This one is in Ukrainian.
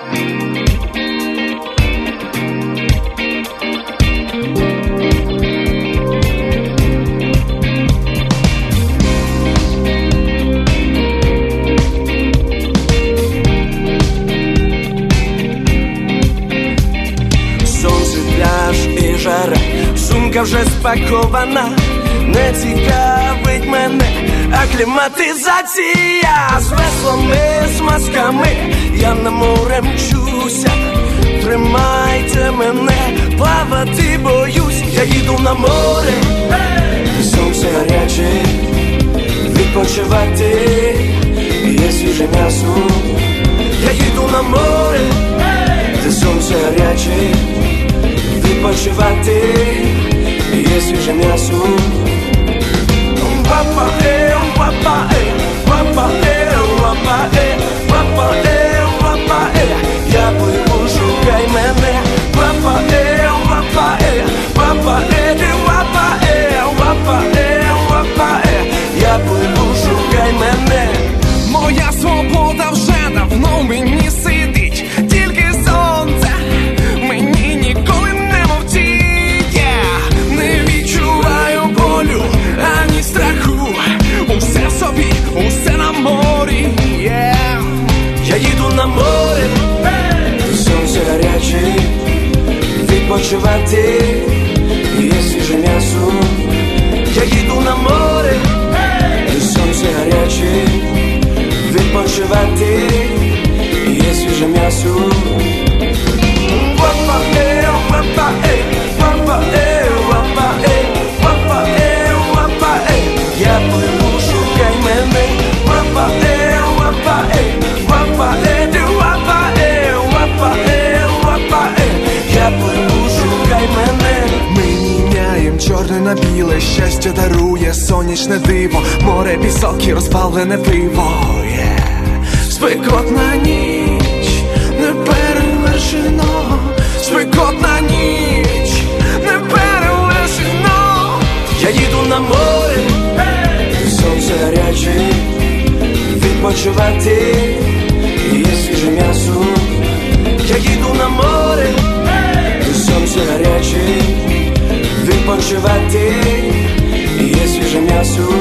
Сумка вже спакована, не цікавить мене акліматизація. З веслами, з масками я на море мчуся. Тримайте мене, плавати боюсь. Я їду на море, сонце гаряче, відпочивати, є свіже м'ясо. Я їду на море, де сонце гаряче, відпочивати, є свіже м'ясо. Папа, папа, папа, папа, папа, папа, я пливу, шукай мене. Папа, папа, папа, папа, папа, папа, я пливу, шукай мене. Моя свобода вже давно мені сидить, тільки сонце мені ніколи не мовчить. Не відчуваю болю, ані страху, усе собі, усе на морі. Я їду на море, сонце гаряче, відпочивати, є свіже м'ясо. Я їду на море, сонце гаряче, відпочивати, є свіже м'ясо. Папа, папа, папа, папа, папа, папа, я пливу, шукай мене. Папа, папа, папа, папа, папа, я пливу, шукай мене. Ми міняєм чорне на біле, щастя дарує сонячне диво, море, пісок і розпалене пиво. Спекотна ніч, не перевершено. Спекотна ніч, не перевершено. Я їду на море, сонце гаряче, відпочивати, є свіже м'ясо. Я їду на море, сонце гаряче, відпочивати, є свіже м'ясо.